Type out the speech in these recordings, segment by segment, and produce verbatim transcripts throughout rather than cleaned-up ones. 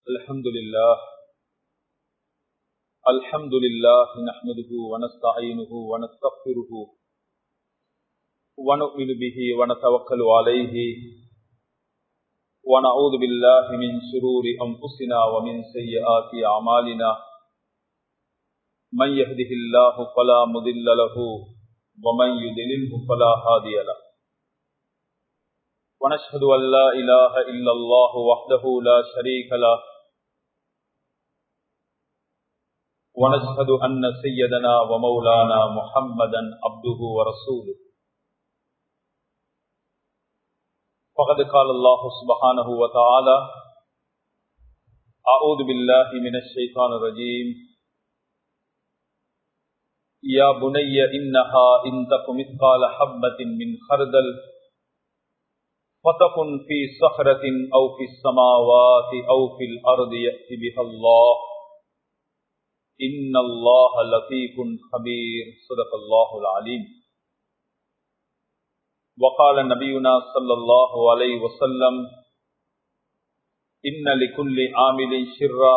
الحمد لله الحمد لله نحمده ونستعينه ونستغفره ونؤمن به ونتوكل عليه ونعوذ بالله من شرور أنفسنا ومن سيئات أعمالنا من يهده الله فلا مضل له ومن يضلله فلا هادي له ونشهد أن لا إله إلا الله وحده لا شريك له ونشهد أن سيدنا ومولانا محمدا عبده ورسوله فقد قال الله سبحانه وتعالى أعوذ بالله من الشيطان الرجيم يا بني إنها إن تك مثقال حبة من خردل فتكن في صخرة أو في السماوات أو في الأرض يأتي بها الله إن الله لطيف خبير صدق الله العليم وقال نبينا صلى الله عليه وسلم إن لكل عامل شرة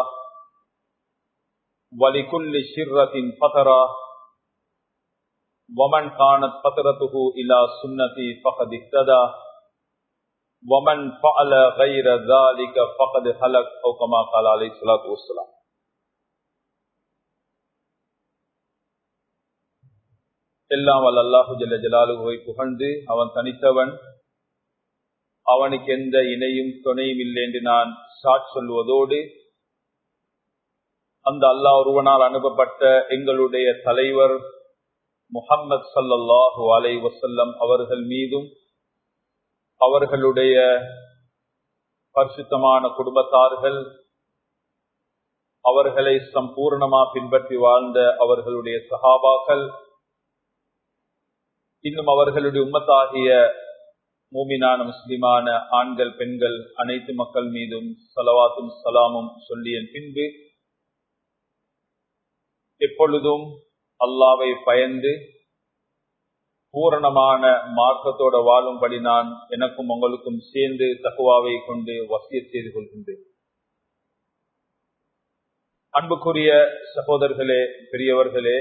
ولكل شرة فترة ومن كانت فترته إلى سنتي فقد اهتدى ومن فعل غير ذلك فقد هلك أو كما قال عليه الصلاة والسلام. எல்லாம் வல்ல அல்லாஹு ஜல்ல ஜலாலுஹுவை புகழ்ந்து அவன் தனித்தவன், அவனுக்கு எந்த இணையும் துணையும் இல்லை என்று நான் சாட்சி சொல்வதோடு, அந்த அல்லாஹ் ஒருவனால் அனுப்பப்பட்ட எங்களுடைய தலைவர் முஹம்மது ஸல்லல்லாஹு அலைஹி வஸல்லம் அவர்கள் மீதும் அவர்களுடைய பரிசுத்தமான குடும்பத்தார்கள், அவர்களை சம்பூர்ணமா பின்பற்றி வாழ்ந்த அவர்களுடைய சஹாபாக்கள், இன்னும் அவர்களுடைய உம்மத்தாகிய மூமினான முஸ்லிமான ஆண்கள் பெண்கள் அனைத்து மக்கள் மீதும் ஸலவாத்தும் ஸலாமும் சொல்லிய பின்பு எப்பொழுதும் அல்லாஹ்வை பயந்து பூரணமான மார்க்கத்தோட வாழும்படி நான் எனக்கும் உங்களுக்கும் சேர்ந்து தக்வாவை கொண்டு வசியத் செய்து கொள்கின்றேன். அன்புக்குரிய சகோதரர்களே, பெரியவர்களே,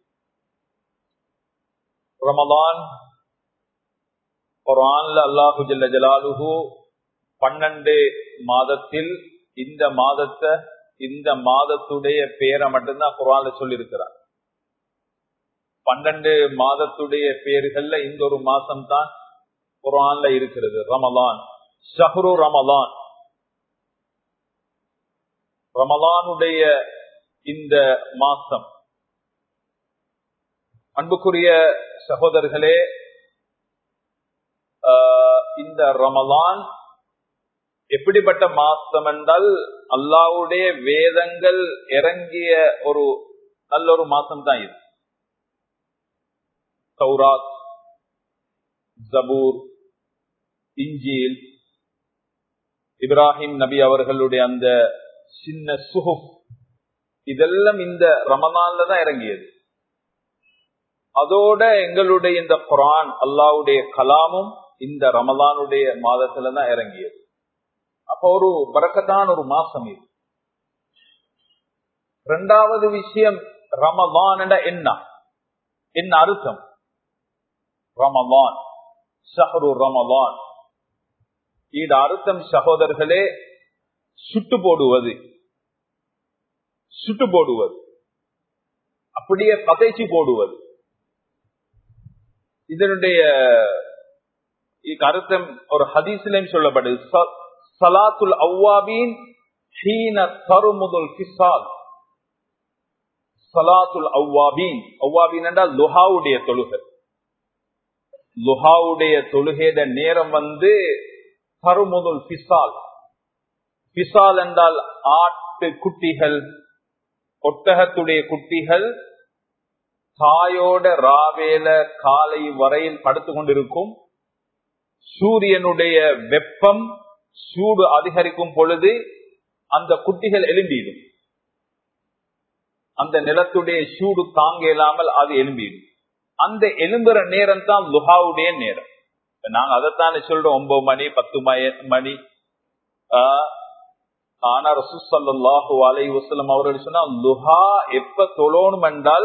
ரமலான் குர்ஆன்ல அல்லாஹு ஜல்ல ஜலாலுஹு பன்னெண்டு மாதத்தில் இந்த மாதத்தை இந்த மாதத்துடைய பேரை மட்டும்தான் குர்ஆன்ல சொல்லி இருக்கிறார். பன்னெண்டு மாதத்துடைய பேர்கள்ல இந்த ஒரு மாசம் தான் குர்ஆன்ல இருக்கிறது, ரமலான். ஷஹ்ரு ரமலான், ரமலானுடைய இந்த மாசம். அன்புக்குரிய சகோதரர்களே, இந்த ரமலான் எப்படிப்பட்ட மாசம் என்றால் அல்லாஹ்வுடைய வேதங்கள் இறங்கிய ஒரு நல்ல ஒரு மாசம் தான் இது. தௌராத், ஜபூர், இன்ஜீல், இப்ராஹிம் நபி அவர்களுடைய அந்த சின்ன சுஹுஃப், இதெல்லாம் இந்த ரமலான்ல தான் இறங்கியது. அதோட எங்களுடைய இந்த குர்ஆன் அல்லாஹ்வுடைய கலாமும் இந்த ரமலானுடைய மாதத்துல தான் இறங்கியது. அப்ப ஒரு பரக்கத்தான ஒரு மாசம் இது. இரண்டாவது விஷயம், ரமலான் என்ன என்ன அர்த்தம்? ரமலான், ஷஹ்ரு ரமலான், இது அர்த்தம் சகோதரர்களே சுட்டு போடுவது, சுட்டு போடுவது, அப்படியே பதைச்சு போடுவது. இதனுடைய அர்த்தம் ஒரு ஹதீஸ்லயும் சொல்லப்படுது, ஸலாத்துல் அவ்வாபீன் ஹீன தர்முதுல் ஃபிஸால். ஸலாத்துல் அவ்வாபீன், அவ்வாபீன் என்றால் லுஹாவுடைய தொழுகை. லுஹாவுடைய தொழுகைத நேரம் வந்து தர்முதுல் ஃபிஸால். ஃபிஸால் என்றால் ஆட்டு குட்டிகள், ஒட்டகத்துடைய குட்டிகள் தாயோட ராவேல காலை வரையில் படுத்து கொண்டிருக்கும். சூரியனுடைய வெப்பம் சூடு அதிகரிக்கும் பொழுது அந்த குட்டிகள் எழும்பிடும். அந்த நிலத்துடைய சூடு தாங்க இல்லாமல் அது எழும்பிடும். அந்த எழும்புற நேரம் தான் லுஹாவுடைய நேரம். நாங்க அதைத்தானே சொல்றோம், ஒன்பது மணி பத்து மணி ஆனா ரசூல் ஸல்லல்லாஹு அலைஹி வஸல்லம் அவர்கள் சொன்னா லுஹா எப்ப தொழணும் என்றால்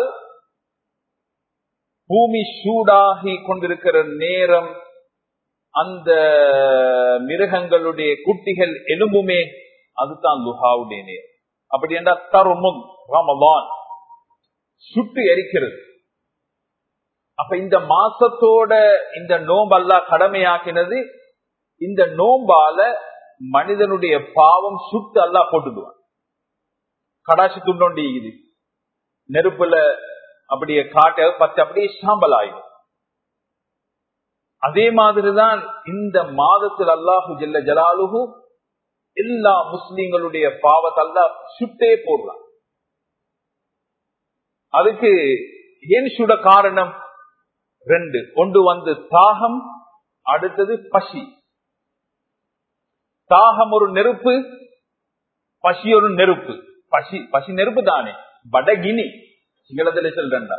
பூமி சூடாகி கொண்டிருக்கிற நேரம், அந்த மிருகங்களுடைய குட்டிகள் எலும்புமே, அதுதான் லுஹாவுடைய நேரம். அப்படி என்றால் தருமுன் ரமலான் சுட்டு எரிக்கிறது. அப்ப இந்த மாசத்தோட இந்த நோம்பு அல்லாஹ் கடமையாக்கினது. இந்த நோம்பால மனிதனுடைய பாவம் சுட்டு அல்லாஹ் போட்டுடுவான். கடாசி துண்டோண்டி நெருப்புல அப்படியே காட்ட பத்து அப்படியே சாம்பல் ஆயிடும். அதே மாதிரிதான் இந்த மாதத்தில் அல்லாஹு ஜல்ல ஜலாலுஹு எல்லா முஸ்லிம்களுடைய பாவத்தை அல்லாஹ் சுட்டே போடுறான். அதுக்கு ஏன் சுட காரணம் ரெண்டு. ஒன்று வந்து தாகம், அடுத்தது பசி. தாகம் ஒரு நெருப்பு, பசி ஒரு நெருப்பு. பசி பசி நெருப்பு தானே, படகினி சிங்களத்துல சொல்றா.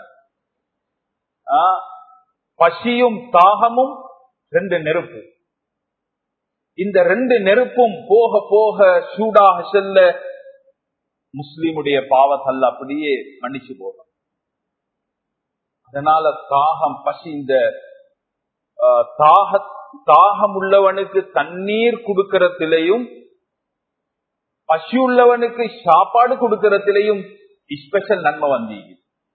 பசியும் தாகமும் ரெண்டு நெருப்பு. இந்த ரெண்டு நெருப்பும் போக போக சூடாக செல்ல முஸ்லிமுடைய பாவத்தல்ல அப்படியே மன்னிச்சு போகும். அதனால தாகம் பசி, இந்த தாக தாகம் உள்ளவனுக்கு தண்ணீர் கொடுக்கறதிலையும் பசி உள்ளவனுக்கு சாப்பாடு கொடுக்கறதிலையும் ஸ்பெஷல் நன்மை வந்தீங்க.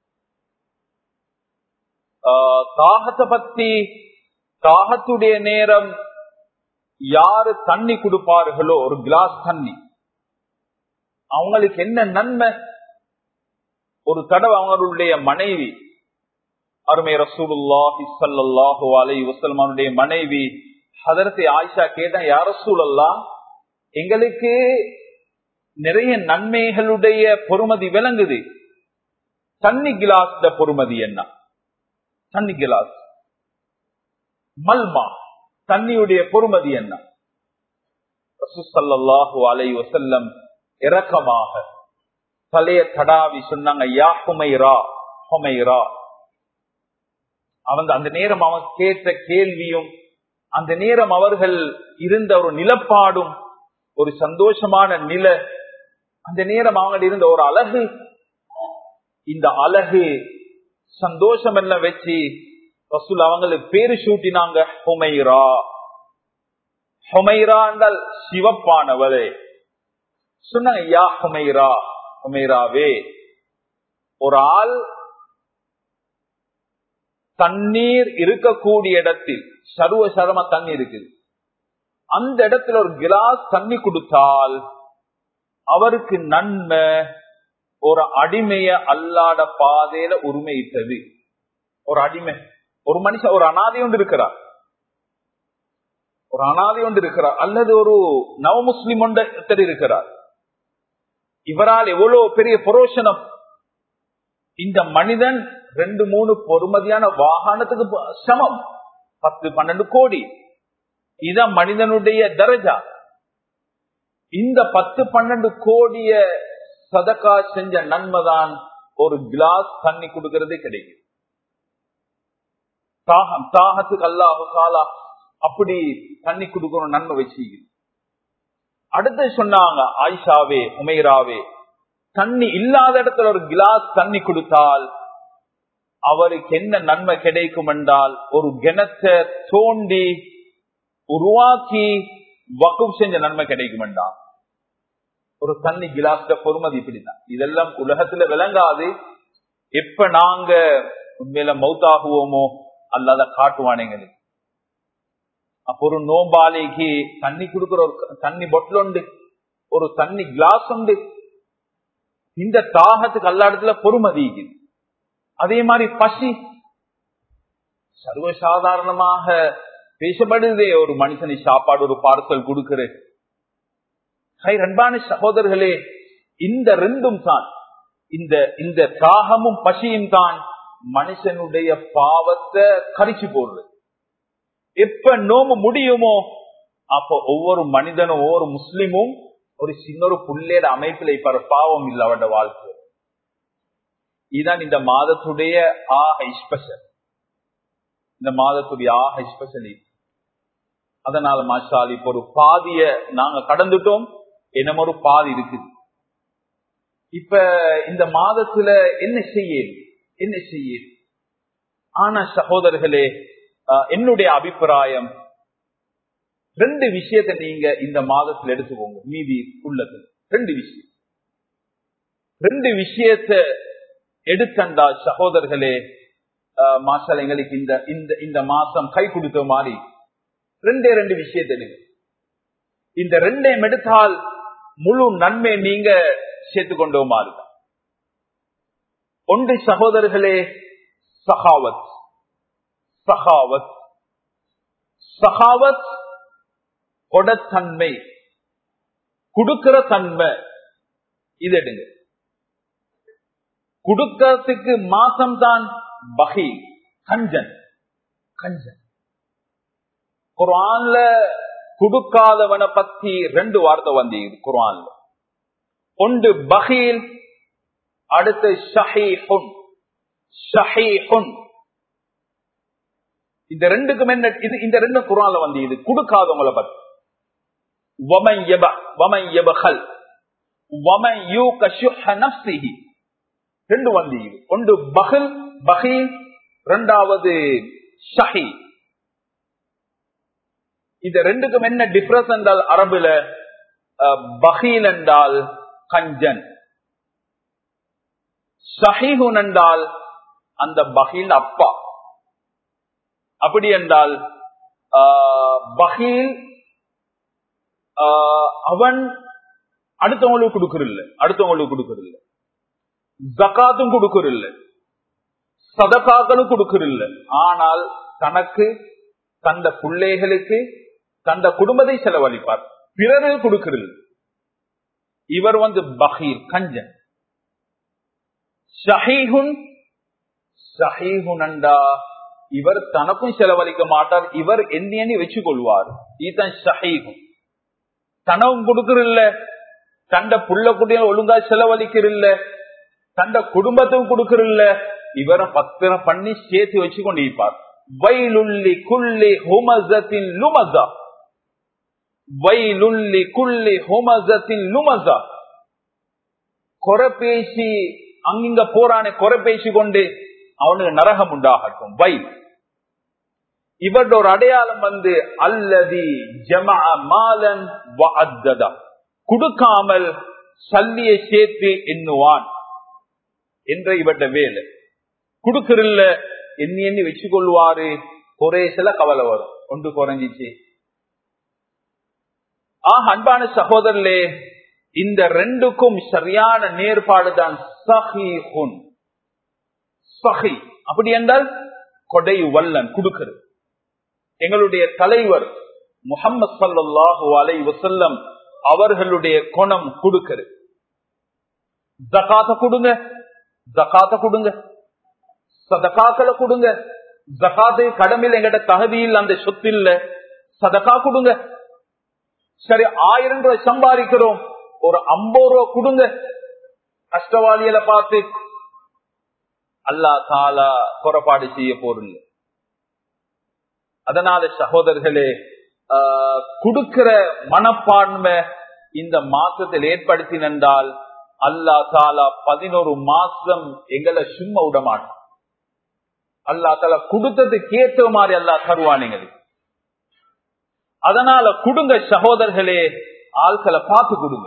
தாகத்தை பத்தி, தாகத்துடைய நேரம் யாரு தண்ணி கொடுப்பார்களோ, ஒரு கிளாஸ் தண்ணி, அவங்களுக்கு என்ன நன்மை? ஒரு தடவை அவங்களுடைய மனைவி, அருமை ரசூலுல்லாஹி ஸல்லல்லாஹு அலைஹி வஸல்லம் மனைவி ஹதரத் ஆயிஷா கேட்டா, யா ரசூலல்லாஹ், எங்களுக்கு நிறைய நன்மைகளுடைய பொறுமதி விளங்குது, தண்ணி கிளாஸ் பொறுமதி என்ன? தண்ணி கிளாஸ் மல்மா தண்ணியுடைய பொறுமதி என்ன? ரசூல் ஸல்லல்லாஹு அலைஹி வஸல்லம் இரக்கமாக தலைய தடாவி சொன்னாங்க, யா ஹுமைரா, ஹுமைரா. அவங்க அந்த நேரம் அவன் கேட்ட கேள்வியும், அந்த நேரம் அவர்கள் இருந்த ஒரு நிலப்பாடும் ஒரு சந்தோஷமான நில, அந்த நேரம் அவங்க இருந்த ஒரு அழகு, இந்த அழகு சந்தோஷம் எல்லாம் வச்சு ரசூல் அவங்களுக்கு பேரு சூட்டினாங்க ஹுமைரா. ஹுமைரா என்றால் சிவப்பானவளே. சொன்னாங்க, யா ஹுமைரா, ஹுமைராவே, ஒரு ஆள் தண்ணீர் இருக்கக்கூடிய இடத்தில், சர்வ சரம தண்ணி இருக்குது, அந்த இடத்துல ஒரு கிளாஸ் தண்ணி கொடுத்தால் அவருக்கு நன்மை ஒரு அடிமைய அல்லாத பாதையில உரிமையிட்டது. ஒரு அடிமை, ஒரு மனுஷன், ஒரு அனாதை ஒன்று இருக்கிறார், ஒரு அனாதை ஒன்று இருக்கிறார், அல்லது ஒரு நவ முஸ்லிம் ஒன்று இருக்கிறார். இவரால் எவ்வளவு பெரிய புரோஷனம்! இந்த மனிதன் ரெண்டு மூணு பொறுமதியான வாகனத்துக்கு சமம், பத்து பன்னெண்டு கோடி. இதான் மனிதனுடைய தரஜா. இந்த பத்து பன்னெண்டு கோடிய சதகா செஞ்ச நன்மைதான் ஒரு கிளாஸ் தண்ணி கொடுக்கறதே கிடைக்கும். தாகம், தாகத்துக்கு அல்லாஹு தஆலா அப்படி தண்ணி கொடுக்கணும் நன்மை வச்சு. அடுத்து சொன்னாங்க, ஆயிஷாவே, உமைராவே, தண்ணி இல்லாத இடத்துல ஒரு கிளாஸ் தண்ணி கொடுத்தால் அவருக்கு என்ன நன்மை கிடைக்கும் என்றால், ஒரு கிணத்தை தோண்டி உருவாக்கி வக்குப் செஞ்ச நன்மை கிடைக்கும் என்றால். ஒரு தண்ணி கிளாஸ் பொறுமதி இப்படித்தான். இதெல்லாம் உலகத்துல விளங்காது. எப்ப நாங்க உண்மையில மௌத்தாகுவோமோ அல்லாத காட்டுவானேங்க. அப்ப ஒரு நோம்பாலைக்கு தண்ணி கொடுக்கிற ஒரு தண்ணி பொட்டில் உண்டு, ஒரு தண்ணி கிளாஸ் உண்டு. இந்த தாகத்துக்கு எல்லா இடத்துல பொறுமதி. அதே மாதிரி பசி சர்வசாதாரணமாக பேசப்படுதே. ஒரு மனுஷனை சாப்பாடு, ஒரு பார்சல் கொடுக்கிற அன்பான சகோதரர்களே, இந்த ரெண்டும் தான், இந்த இந்த தாகமும் பசியும் தான் மனுஷனுடைய பாவத்தை கரிச்சு போடுறது. எப்ப நோம்பு முடியுமோ அப்ப ஒவ்வொரு மனிதனும், ஒவ்வொரு முஸ்லிமும் ஒரு சின்ன ஒரு புள்ளேட அமைப்பில் இப்ப பாவம் இல்லை அவட வாழ்க்கை. இதுதான் இந்த மாதத்துடைய ஆக ஸ்பெஷல். இந்த மாதத்துடைய ஆக ஸ்பெஷல். அதனால மாஷா இப்ப ஒரு பாதிய நாங்க கடந்துட்டோம். என்ன ஒரு பாதி இருக்குது. இப்ப இந்த மாதத்துல என்ன செய்ய என்ன செய்ய ஆனா சகோதரர்களே, என்னுடைய அபிப்பிராயம், ரெண்டு விஷயத்தை நீங்க இந்த மாதத்துல எடுத்துக்கோங்க. மீதி உள்ளது ரெண்டு விஷயம். ரெண்டு விஷயத்தை எடுத்தண்டா சகோதரர்களே, மாஷால் எங்களுக்கு இந்த இந்த மாசம் கை கொடுத்த மாதிரி ரெண்டே ரெண்டு விஷயத்தை எடுங்க. இந்த ரெண்டையும் எடுத்தால் முழு நன்மை நீங்க சேர்த்துக்கொண்டோ மாதிரி. ஒன்று சகோதரர்களே, சகாவத். சகாவத் சகாவத் கொடத்தன்மை, குடுக்கிற தன்மை. இது எடுங்க. குடுக்கிறதுக்கு மாசம் தான் பகி, கஞ்சன். கஞ்சன் குர்ஆன்ல குடுக்காதவனை பத்தி ரெண்டு வார்த்தை வந்தீங்க குர்ஆன்ல. ஒன்று பகீல், அடுத்து ஷஹீஹுன். ஷஹீஹுன் இந்த ரெண்டுக்கும் என்ன? இது இந்த ரெண்டு குர்ஆன்ல வந்து இது குடுக்காதவங்களை பத்தி. வமன் யப வமன் யபகல் வமன் யூக ஷுஹ நஃப்ஸிஹி ரெண்டு வந்து இது. ஒன்று பகில் பகீல், இரண்டாவது ஷஹீ. இந்த ரெண்டுக்கும் என்ன டிஃபரன்ஸ் என்றால், அரபுல பகீல் என்றால் கஞ்சன், ஷஹீஹுன் என்றால் அந்த பகீல் அப்பா. அப்படி என்றால் பகீல் அவன் அடுத்தவங்களுக்கு கொடுக்கறில்ல, அடுத்தவங்களுக்கு கொடுக்கறில்ல, ஜகாத்தும் கொடுக்கறில்ல, சதகாக்களும் கொடுக்கறில்ல. ஆனால் தனக்கு, தந்த பிள்ளைகளுக்கு, தந்த குடும்பத்தை செலவழிப்பார், பிறகு கொடுக்கறில்ல. இவர் வந்து பகீல், கஞ்சன். ஷஹீஹுன் ஷஹீஹுன் என்றா இவர் தனக்கும் செலவழிக்க மாட்டார், இவர் எண்ணி எண்ணி வச்சு கொள்வார். இதுதான் ஷஹீஹுன். தனவும் கொடுக்கறில்ல, தண்ட புள்ள குட்டியும் ஒழுங்கா செலவழிக்கிறல்ல, தண்ட குடும்பத்துக்கும் கொடுக்கறில்ல, இவரை பத்திரம் பண்ணி சேர்த்து வச்சு கொண்டு இருப்பார். வைலுல்லி குல்லி ஹுமஸத்தின் லுமஸா, வைலுல்லி குல்லி ஹுமஸத்தின் லுமஸா. குறை பேசி அங்கிங்க போறானே, குறை பேசி கொண்டு அவனுக்கு நரகம் உண்டாகட்டும். வை இவருடைய ஒரு அடையாளம் வந்து அல்லதி ஜமஅ மாலன் வஅத்தத, கொடுக்காமல் சல்லியை சேர்த்து எண்ணுவான் என்ற இவருடைய வேலை. கொடுக்கறில்ல, எண்ணி எண்ணி வச்சு கொள்வாரு, ஒரே சில கவலை வரும், ஒன்று குறைஞ்சிச்சு. ஆஹ் அன்பான சகோதரர்களே, இந்த ரெண்டுக்கும் சரியான நேர்பாடுதான் சஹீஹுன். சஹி அப்படி என்றால் கொடை வல்லன், கொடுக்கிறது. எங்களுடைய தலைவர் முஹம்மது ஸல்லல்லாஹு அலைஹி வஸல்லம் அவர்களுடைய குணம் கொடுக்கிறது. ஜகாத்த கொடுங்க, ஜகாத்த கொடுங்க, சதகாக்களை கொடுங்க. ஜகாத்து கடமையில் எங்கிட்ட தகுதியில் அந்த சொத்து இல்ல, சதகா கொடுங்க. சரி, ஆயிரம் ரூபாய் சம்பாதிக்கிறோம், ஒரு ஐம்பது ரூபாய் கொடுங்க. கஷ்டவாளியில பார்த்து அல்லாஹ் தஆலா புறப்பாடு செய்ய போறல. அதனால சகோதரர்களே, கொடுக்கிற மனப்பான்மை இந்த மாசத்தில் ஏற்படுத்தினால் அல்லாஹ் தஆலா பதினோரு மாசம் எங்களை சும்மா விட மாட்டான். அல்லாஹ் தஆலா கொடுத்ததுக்கு ஏற்ற மாதிரி அல்லாஹ் தருவான் எங்களுக்கு. அதனால கொடுங்க சகோதரர்களே, ஆட்களை பார்த்து கொடுங்க.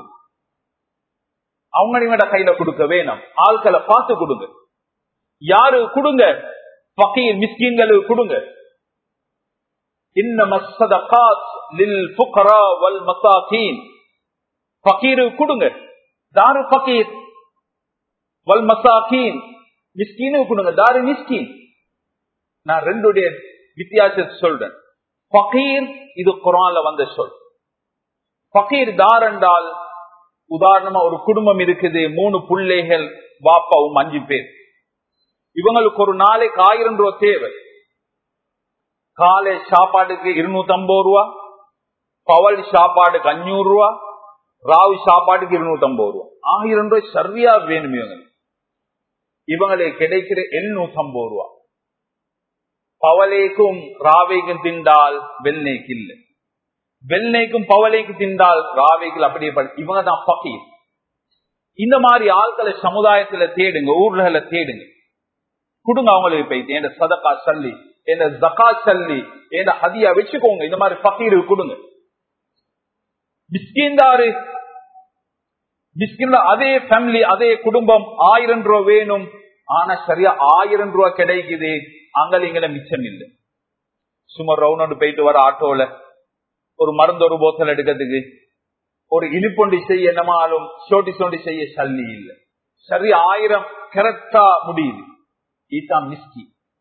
அவங்க கையில கொடுக்க வேணும், ஆட்களை பார்த்து கொடுங்க. யாரு கொடுங்க? ஃபகீர் மிஸ்கீன்களுக்கு கொடுங்க. இன்னமஸ் ஸதகாத் லில் ஃபுகரா வல் மசாகீன். ஃபகீருக்கு கொடுங்க. தாரு ஃபகீர் வல் மசாகீன், மிஸ்கீனுக்கு கொடுங்க. தாரு மிஸ்கீன். நான் ரெண்டுடைய வித்தியாசத்தை சொல்றேன். ஃபகீர் இது குர்ஆன்ல வந்த சொல். ஃபகீர் தார் என்றால், உதாரணமா ஒரு குடும்பம் இருக்குது, மூணு பிள்ளைகள், வாப்பாவும் அஞ்சு பேர். இவங்களுக்கு ஒரு நாளைக்கு ஆயிரம் ரூபாய் தேவை. காலை சாப்பாட்டுக்கு இருநூத்தி ஐம்பது ரூபா, பவல் சாப்பாட்டுக்கு அஞ்சூறு ரூபா, ராவு சாப்பாட்டுக்கு இருநூத்தி ஐம்பது ரூபா. ஆயிரம் ரூபாய் சரியா வேணும். இவங்க இவங்களுக்கு கிடைக்கிற எழுநூத்தி ஐம்பது ரூபா. பவலேக்கும் ராவைக்கும் திண்டால் வெள்ளைக்கு இல்லை. வெள்ளைக்கும் பவளைக்கும் தின்றால் ராவைகள் அப்படியே இவங்க தான் ஃபகீர். இந்த மாதிரி ஆட்களை சமுதாயத்துல தேடுங்க, ஊர்ல தேடுங்க, கொடுங்க அவங்களுக்கு போயிட்டு என் சதகா சல்லி, என் ஜகா சல்லி, என் ஹதியா வச்சுக்கோங்க. இந்த மாதிரி ஃபகீரு கொடுங்க. மிஸ்கின்தாரு மிஸ்கின் அதே ஃபேமிலி அதே குடும்பம் ஆயிரம் ரூபாய் வேணும், ஆனா சரியா ஆயிரம் ரூபாய் கிடைக்குது, அங்கல மிச்சம் இல்லை. சும்மா ரவுண்ட் போயிட்டு வர ஆட்டோல ஒரு மருந்து ஒரு போத்தல் எடுக்கிறதுக்கு ஒரு இனிப்பொண்டி செய்ய என்னமாலும் சோட்டி சோண்டி செய்ய சல்லி இல்லை. சரி ஆயிரம் கரெக்டா முடியுது. இதுதான் மிஸ்கி.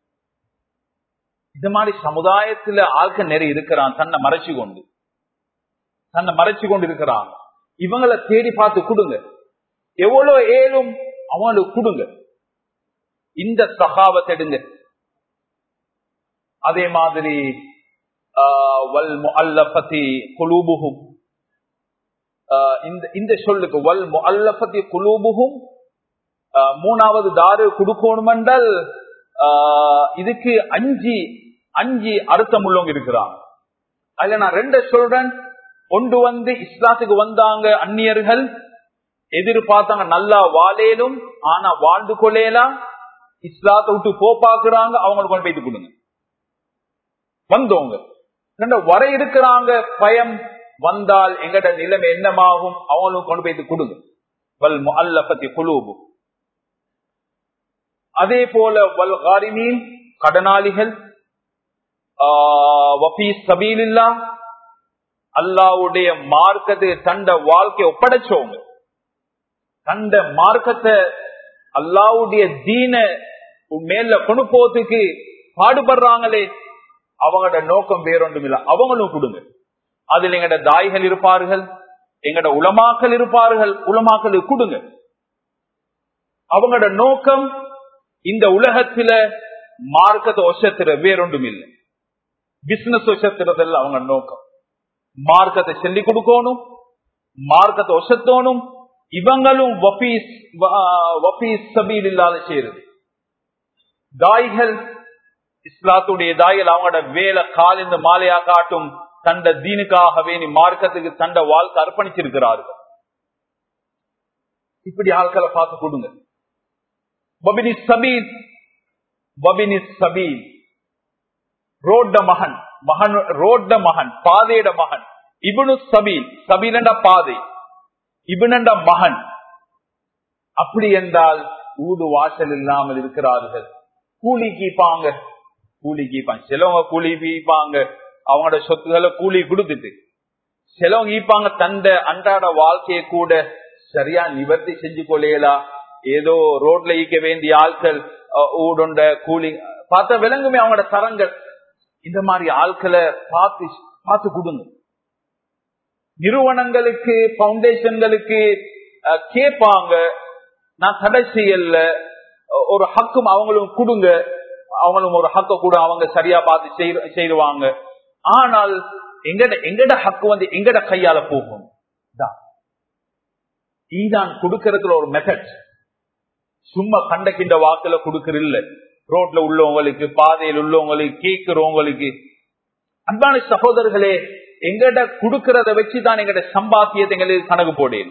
இந்த மாதிரி சமுதாயத்துல ஆட்கள் நிறைய இருக்கிறான், தன்னை மறைச்சு கொண்டு தன்னை மறைச்சு கொண்டு இருக்கிறான். இவங்களை தேடி பார்த்து கொடுங்க. எவ்வளவு ஏழும் அவங்களுக்கு கொடுங்க. இந்த சகாவத்தை எடுங்க. அதே மாதிரி வல் முஅல்லஃபதி குலூபுஹும், இந்த சொல்லுக்கு வல் முஅல்லஃபதி குலூபுஹும் மூணாவது தாரு கொடுக்கணும் என்றால் இதுக்கு அஞ்சு அஞ்சு அர்த்தம் உள்ளவங்க இருக்கிறாங்க. அதுல நான் ரெண்டு சொல்றேன். ஒன்று வந்து இஸ்லாத்துக்கு வந்தாங்க அந்நியர்கள், எதிர்பார்த்தாங்க நல்லா வாழேலும், ஆனா வாழ்ந்து கொள்ளேலாம், இஸ்லாத்தை விட்டு போ பாக்குறாங்க, அவங்களுக்கு கொண்டு போயிட்டு கொடுங்க. வந்தவங்க ரெண்டு வர இருக்கிறாங்க, பயம் வந்தால் எங்கட நிலைமை என்னமாகும், அவங்களுக்கு கொண்டு போயிட்டு கொடுங்க. வல் முஅல்லஃபதி குலூபுஹும். அதே போல வல் காரிமீன் கடனாளிகள், வஃபீ ஸபீலில்லாஹ் அல்லாஹ்வுடைய மார்க்கத்தை தண்ட வாழ்க்கை ஒப்படைச்சவங்க, தண்ட மார்க்கத்தை அல்லாஹ்வுடைய தீன மேல கொண்டு போறதுக்கு பாடுபடுறாங்களே, அவங்களோட நோக்கம் வேறொன்றும் இல்லை, அவங்களும் கொடுங்க. அதில் எங்கட தாய்கள் இருப்பார்கள், எங்கட உலமாக்கள் இருப்பார்கள், உலமாக்களுக்கு கொடுங்க. அவங்களோட நோக்கம் இந்த உலகத்துல மார்க்கத்தை ஒசத்துற வேறொன்றும் இல்லை, பிசினஸ் ஒசத்துறதல்ல அவங்க நோக்கம். மார்க்கத்தை சொல்லி கொடுக்கணும், மார்க்கத்தை ஒசத்தோனும். இவங்களும் இல்லாத செய்யறது. தாய்கள் இஸ்லாத்துடைய தாய்கள் அவங்களோட வேலை காலிந்த மாலையா காட்டும், தண்ட தீனுக்காகவே நீ மார்க்கத்துக்கு தண்ட வாழ்க்கை அர்ப்பணிச்சிருக்கிறார்கள். இப்படி ஆட்களை பார்த்து கொடுங்க. வபினி சபீல் வபினி சபீல் ரோட மகன் மகன் ரோட மகன் பாதையிட மகன். இப்னு சபீல், சபீலண்ட பாதை, இப்னண்ட மகன். அப்படி என்றால் ஊடு வாசல் இல்லாமல் இருக்கிறார்கள், கூலி கீப்பாங்க கூலி கீப்பாங்க சிலவங்க கூலி கீப்பாங்க அவங்களோட சொத்துக்களை கூலி கொடுத்துட்டு, சிலவங்க ஈப்பாங்க தந்த அன்றாட வாழ்க்கையை கூட சரியா நிவர்த்தி செஞ்சு கொள்ளையலா, ஏதோ ரோட்ல ஈக்க வேண்டிய ஆட்கள் ஊடுண்ட கூலி பார்த்த விளங்குமே அவங்களோட தரங்கள். இந்த மாதிரி ஆட்களை பார்த்து பார்த்து கொடுங்க. நிறுவனங்களுக்கு பவுண்டேஷன்களுக்கு கேட்பாங்க, நான் தடை செய்யல, ஒரு ஹக்கும் அவங்களும் கொடுங்க, அவங்களும் ஒரு ஹக்க கூட அவங்க சரியா பார்த்து செய்வாங்க. ஆனால் எங்கட எங்கட ஹக்கு வந்து எங்கட கையால போகும். இதுதான் கொடுக்கறதுல ஒரு மெத்தட். சும்மா கண்டக்கின்ற வாக்குல கொடுக்கற இல்ல, ரோட்ல உள்ளவங்களுக்கு பாதையில் உள்ளவங்களுக்கு கேட்கிறவங்களுக்கு. அன்பான சகோதரர்களே, எங்கட கொடுக்கறத வச்சுதான் எங்கட சம்பாத்தியத்தை எங்களுக்கு கணக்கு போடணும்.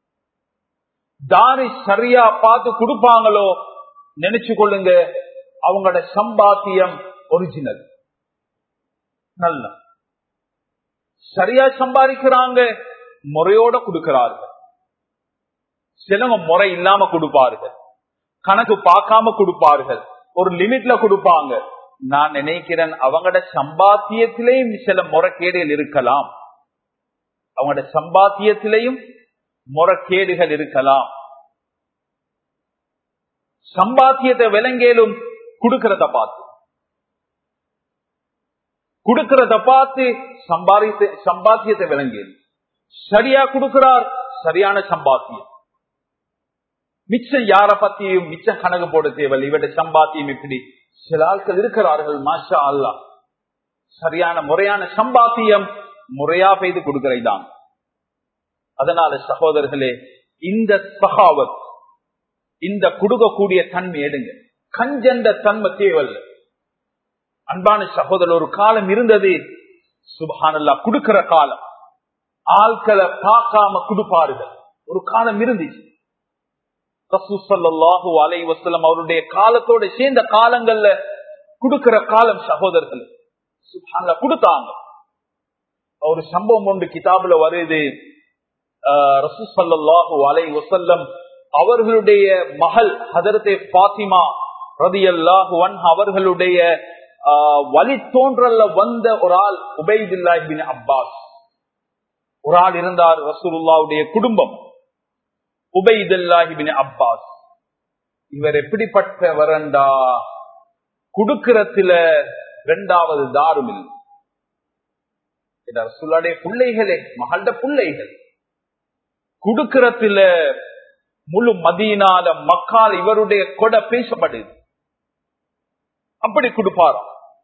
தாரி சரியா பார்த்து கொடுப்பாங்களோ நினைச்சு கொள்ளுங்க, அவங்களோட சம்பாத்தியம் ஒரிஜினல் நல்ல சரியா சம்பாதிக்கிறாங்க, முறையோட கொடுக்கிறார்கள். சிலவங்க முறை இல்லாம கொடுப்பார்கள், கணக்கு பார்க்காம கொடுப்பார்கள், ஒரு லிமிட்ல கொடுப்பாங்க. நான் நினைக்கிறேன் அவங்களோட சம்பாத்தியத்திலேயும் சில முறைகேடுகள் இருக்கலாம், அவங்களோட சம்பாத்தியத்திலேயும் முறைகேடுகள் இருக்கலாம். சம்பாத்தியத்தை விலங்கேலும் கொடுக்கிறத பார்த்து கொடுக்கிறத பார்த்து சம்பாதித்த சம்பாத்தியத்தை விளங்கேலும் சரியா கொடுக்கிறார், சரியான சம்பாத்தியம். மிச்சம் யார பத்தியும் மிச்சம் கணக்கு போட தேவையில்லை. இவருடைய சம்பாத்தியம் இப்படி சில ஆட்கள் இருக்கிறார்கள், மாஷா அல்லா, சரியான முறையான சம்பாத்தியம் முறையா பெய்து கொடுக்கிறதான். அதனால சகோதரர்களே, இந்த சகாவத், இந்த கொடுக்கக்கூடிய தன்மை எடுங்க. கஞ்சண்ட தன்மை தேவையில்லை. அன்பான சகோதரர், ஒரு காலம் இருந்தது சுப்ஹானல்லாஹ். குடுக்கிற காலம் ஆட்களை பார்க்காம கொடுப்பார்கள். ஒரு காலம் இருந்துச்சு. ரசூல் ஸல்லல்லாஹு அலைஹி வஸல்லம் அவருடைய காலத்தோட சேர்ந்த காலங்கள்ல குடுக்கிற காலம் சகோதரர்கள் சுப்ஹானல்லாஹ் கொடுத்தாங்க. ஒரு சம்பவம் ஒன்று கிதாபுல வருது. ரசூல் ஸல்லல்லாஹு அலைஹி வஸல்லம் அவர்களுடைய மகள் ஹஜரத்தே ஃபாத்திமா ரலியல்லாஹு அன்ஹா அவர்களுடைய வழி தோன்றல்ல வந்த ஒரு ஆள் உபைதுல்லாஹ் இப்னு அப்பாஸ் ஒரு ஆள் இருந்தார். ரசூலுல்லாஹ்வுடைய குடும்பம் உபைதுல்லாஹ் இப்னு அப்பாஸ். இவர் எப்படிப்பட்டவரண்டா, குடுக்கிறதுல இரண்டாவது தாரும் இல்லை. ரசூலுல்லாஹ்வுடைய பிள்ளைகளே மகளோட பிள்ளைகள் குடுக்கிறதுல முழு மதீனால மக்கால் இவருடைய கொடை பேசப்படுது. அப்படி கொடுப்பாராம்.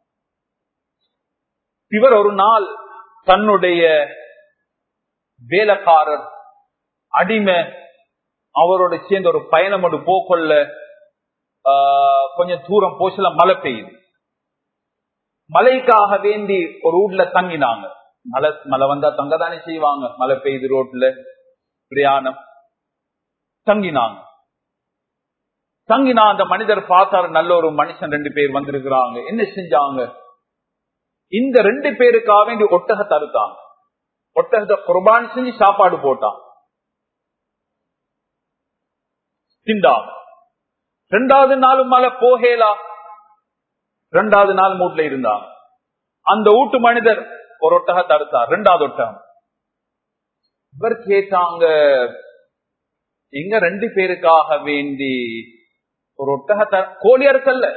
இவர் ஒரு நாள் தன்னுடைய வேலைக்காரர் அடிமை அவரோட சேர்ந்து ஒரு பயணம் ஒன்று போக்கொள்ள கொஞ்சம் தூரம் போச்சல மழை பெய்யுது. மழைக்காக வேண்டி ஒரு ஊர்ல தங்கினாங்க. மழை மழை வந்தா தங்கதானே செய்வாங்க. மழை பெய்யுது, ரோட்ல பிரயாணம். தங்கினாங்க. தங்கினா அந்த மனிதர் பார்த்தாரு, நல்ல ஒரு மனுஷன், ரெண்டு பேர் வந்திருக்கிறாங்க. என்ன செஞ்சாங்க, இந்த ரெண்டு பேருக்காக வேண்டி ஒட்டகத்தை அறுத்தாங்க. ஒட்டகத்தை குர்பான் செஞ்சு சாப்பாடு போட்டாங்க, திண்டாங்க. ரெண்டாவது நாள் மழை போகலா, ரெண்டாவது நாள் மூட்ல இருந்தாங்க. அந்த வீட்டு மனிதர் ஒரு ஒட்டகத்தை அறுத்தார், ரெண்டாவது ஒட்டகம். இவர் கேட்டாங்க, எங்க ரெண்டு பேருக்காக வேண்டி ஒரு ஒட்டகத்தை, கோழி அறுக்கல்ல,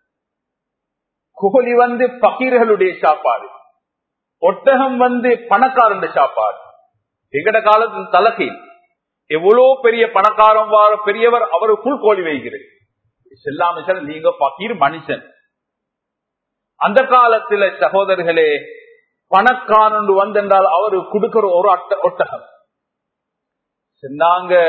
கோழி வந்து பக்கீர்களுடைய சாப்பாடு, ஒட்டகம் வந்து பணக்காரன் சாப்பாடு. எங்கட காலத்தில் தலகை எவ்வளவு பெரிய பணக்காரன் வார பெரியவர், அவரு புல் கோழி வைக்கிறேன் செல்லாம சார், நீங்க பக்கீர் மனுஷன். அந்த காலத்துல சகோதரர்களே பணக்காரன் வந்தென்றால் அவரு கொடுக்கிற ஒரு அட்ட ஒட்டகம் சொன்னாங்க.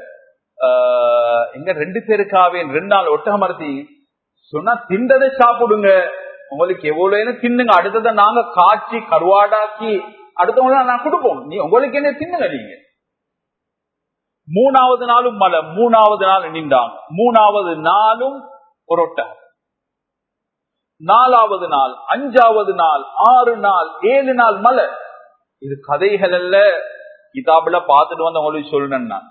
எங்க ரெண்டு பேருக்காவே ரெண்டு நாள் ஒட்டகம் அறுத்தி சொன்னா, திண்டதை சாப்பிடுங்க, உங்களுக்கு எவ்வளவு தின்னுங்க, அடுத்ததை நாங்க காய்ச்சி கருவாடாக்கி அடுத்தவங்க நான் கொடுப்போம், நீ உங்களுக்கு என்ன தின்னுங்க நீங்க. மூணாவது நாளும் மழை, மூணாவது நாள் நின்றாங்க. மூணாவது நாளும் ஒரு ஒட்டகம், நாலாவது நாள், அஞ்சாவது நாள், ஆறு நாள், ஏழு நாள் மழை. இது கதைகள் அல்ல, கிதாபுல பார்த்துட்டு வந்து உங்களுக்கு சொல்றேன் நான்.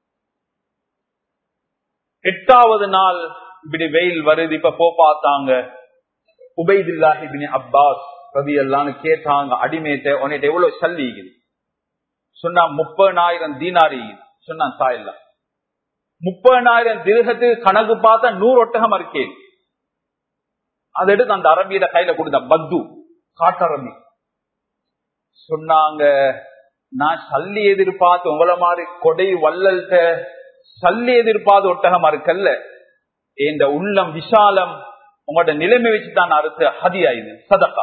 எட்டாவது நாள் இப்படி வெயில் வருது. இப்ப போ பார்த்தாங்க, உபைதுல்லாஹ் இப்னு அப்பாஸ் ரலியல்லாஹு கேட்டாங்க, அடிமேட்ட உன்கிட்ட எவ்வளவு சல்லிக்குது சொன்னா, முப்பதாயிரம் தீனாரி சொன்னா. தாயில்ல முப்பதாயிரம் திரகத்துக்கு கணக்கு பார்த்தா நூறு ஒட்டகம் இருக்கேன். அதை எடுத்து அந்த அரபியில கையில கொடுத்த பத்து காட்டரபி சொன்னாங்க, நான் சல்லி எதிர்பார்த்து உங்களை மாதிரி கொடை வள்ளல்கிட்ட சல்லி எதிர்பார்த்து ஒட்டகம் இருக்கல்ல, இந்த உள்ளம் விசாலம் உங்களோட நிலைமை வச்சுதான் அறுத்து ஹதியா, இது சதக்கா.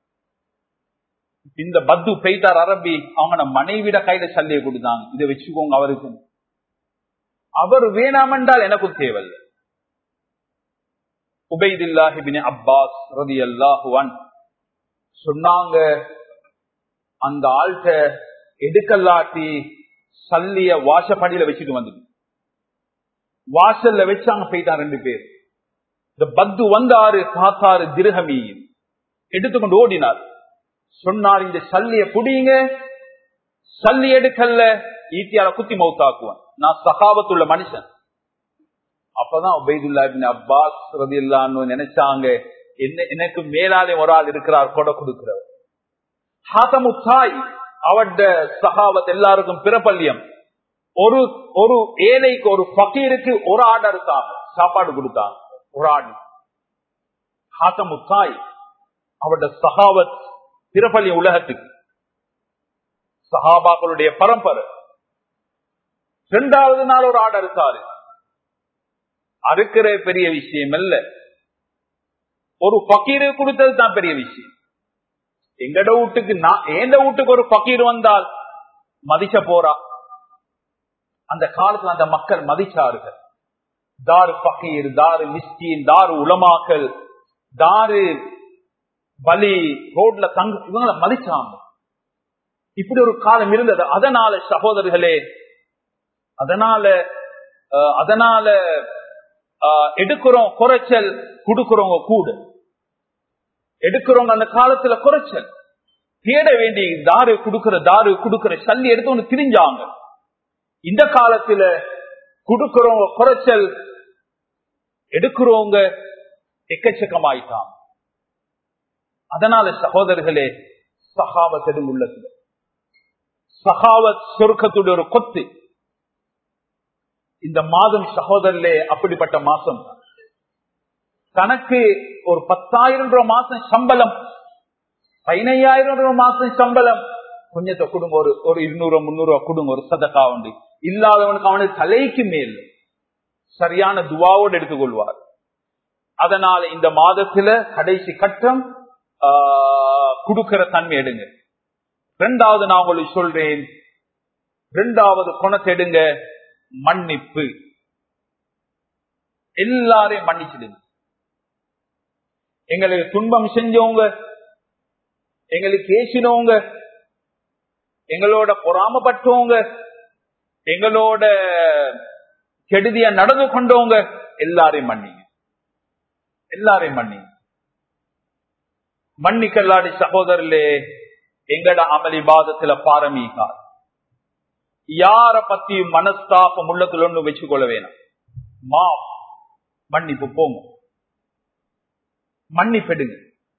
இந்த பத்து பெய்தார் அரபி, அவங்க மனைவிட கையில சல்லியை கொடுத்தாங்க, இதை வச்சுக்கோங்க அவருக்கு. அவர் வேணாம் என்றால் எனக்கும் தேவையில்லை. உபைதுல்லாஹ் இப்னு அப்பாஸ் ரலியல்லாஹு அன்ஹு சொன்னாங்க, அந்த ஆள்கிட்ட எடுக்கல்லாட்டி சல்லிய வாசப்படியில வச்சுட்டு வந்து வாசல்ல வச்சாங்க. போயிட்டான் ரெண்டு பேர். இந்த பத்து வந்தாரு, பார்த்தாரு திரஹமி, எடுத்துக்கொண்டு ஓடினார். சொன்னார், இந்த சல்லிய புடிங்க, சல்லி எடுக்கல்ல ஈட்டியால குத்தி மௌத்தாக்குவான், நான் சகாபத்துள்ள மனுஷன். அப்பதான் உபைதுல்லாஹ் இப்னு அப்பாஸ் ரலியல்லாஹு அன்ஹு நினைச்சாங்க, என்ன எனக்கு மேலாலே ஒரு ஆள் இருக்கிறார், கொடை கொடுக்கிறவர். ஹாதமு தாய் அவட சகாபத் எல்லாருக்கும் பிறப்பல்லியம். ஒரு ஒரு ஏழைக்கு, ஒரு ஃபகீருக்கு ஒரு ஆடு அறுத்தாங்க, சாப்பாடு கொடுத்தாங்க. ஒரு ஆடு. ஹாதமு தாய் அவட சகாபத் பிறப்பல்லியம் உலகத்துக்கு, சஹாபாக்களுடைய பரம்பரை. இரண்டாவது நாள் ஒரு ஆடு அறுத்தாரு. அறுக்கிற பெரிய விஷயம் அல்ல, ஒரு பக்கீரு கொடுத்தது தான் பெரிய விஷயம். எங்கட வீட்டுக்கு, நான் எந்த வீட்டுக்கு ஒரு பக்கீர் வந்தால் மதிச்ச போறா. அந்த காலத்துல அந்த மக்கள் மதிச்சார்கள். தாரு பக்கீர், தாரு மிஸ்கீன், தாரு உலமாக்கள், தாரு பலி ரோட்ல தங்க இவங்களை மதிச்சாங்க. இப்படி ஒரு காலம் இருந்தது. அதனால சகோதரர்களே, அதனால அதனால எடுக்கிறோம் குறைச்சல், கொடுக்கிறவங்க கூட எடுக்கிறவங்க அந்த காலத்துல குறைச்சல் தேட வேண்டி தாரு குடுக்கிற தாரு குடுக்கிற சல்லி எடுத்து ஒண்ணு திரிஞ்சாங்க. இந்த காலத்துல குடுக்கிறவங்க குறைச்சல், எடுக்கிறவங்க எக்கச்சக்கமாயிட்டாங்க. அதனால சகோதரர்களே, சகாவத் எதுவும் உள்ளது. சகாவத் சொர்க்கத்துடைய ஒரு கொத்து. இந்த மாதம் சகோதரர்களே அப்படிப்பட்ட மாசம். கணக்கு ஒரு பத்தாயிரம் ரூபாய் மாசம் சம்பளம், பதினையாயிரம் ரூபாய் மாசம் சம்பளம், கொஞ்சத்தை கொடுங்க, ஒரு ஒரு இருநூறு முன்னூறு ரூபாய் கொடுங்க, ஒரு சதக்கா உண்டு. இல்லாதவனுக்கு அவனுக்கு தலைக்கு மேல் சரியான துவாவோடு எடுத்துக்கொள்வார். அதனால இந்த மாதத்துல கடைசி கட்டம் கொடுக்கிற தன்மை எடுங்க. இரண்டாவது நான் உங்களுக்கு சொல்றேன், இரண்டாவது குணத்தை எடுங்க, மன்னிப்பு. எல்லாரையும் மன்னிச்சிடுங்க. எங்களுக்கு துன்பம் செஞ்சவங்க, எங்களுக்கு ஏசினவங்க, எங்களோட பொறாமப்பட்டவங்க, எங்களோட கெடுதியா நடந்து கொண்டவங்க எல்லாரையும் மன்னிங்க. எல்லாரையும் மன்னிங்க. மன்னிக்கல்லாடி சகோதரர்களே, எங்கட அமளி பாதத்துல பாரமீகார். யார பத்தி மனஸ்தாபம் உள்ளத்துல ஒண்ணு வச்சுக்கொள்ள வேணும். மா மன்னிப்பு போங்க, மன்னிப்பெடுங்க.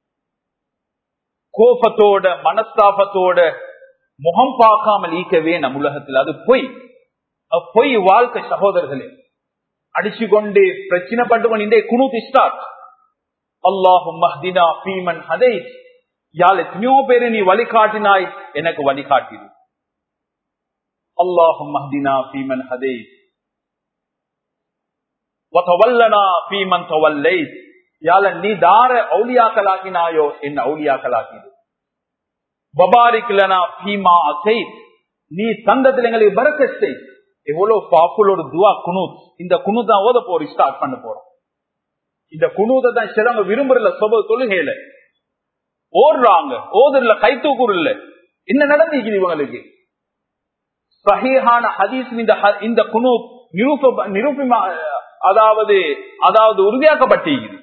கோபத்தோட மனஸ்தாபத்தோட முகம் பார்க்காமல் ஈக்க வேணும் உலகத்தில். அது பொய், பொய் வாழ்க்கை சகோதரர்களே. அடிச்சு கொண்டு பிரச்சனை பட்டு கொண்டே குனூத் ஸ்டார்ட். அல்லாஹும் மஹ்தினா ஃபீமன் ஹதைத். யாழ் எத்தனையோ பேரை நீ வழிகாட்டினாய், எனக்கு வழிகாட்டிடு. அல்லாஹும் மஹ்தினா ஃபீமன் ஹதைத் வதவல்லனா ஃபீமன் தவல்லைத். யாழ நீ தார அவுலியாக்களாக்கினாயோ, என்ன அவுலியாக்களாக்கிடு. வபாரிக் லனா ஃபீமா அஸைத். நீ தந்தத்தில் எங்களுக்கு பரக்கத் செய். எவ்வளவு பாப்புலர் ஒரு துவா குனூத். இந்த குனூத் தான் ஓத போறோம், ஸ்டார்ட் பண்ண போறோம். இந்த குனூத்தை தான் சிலவங்க விரும்புறல, சொப தொழுகையில ஓடுறாங்க, ஓதுல கை தூக்குறல. என்ன நடந்துச்சு இவங்களுக்கு? சஹீஹான ஹதீஸ் இந்த குனூத் நிரூப நிரூபமா அதாவது அதாவது உறுதியாக்கப்பட்டிருக்கிறது.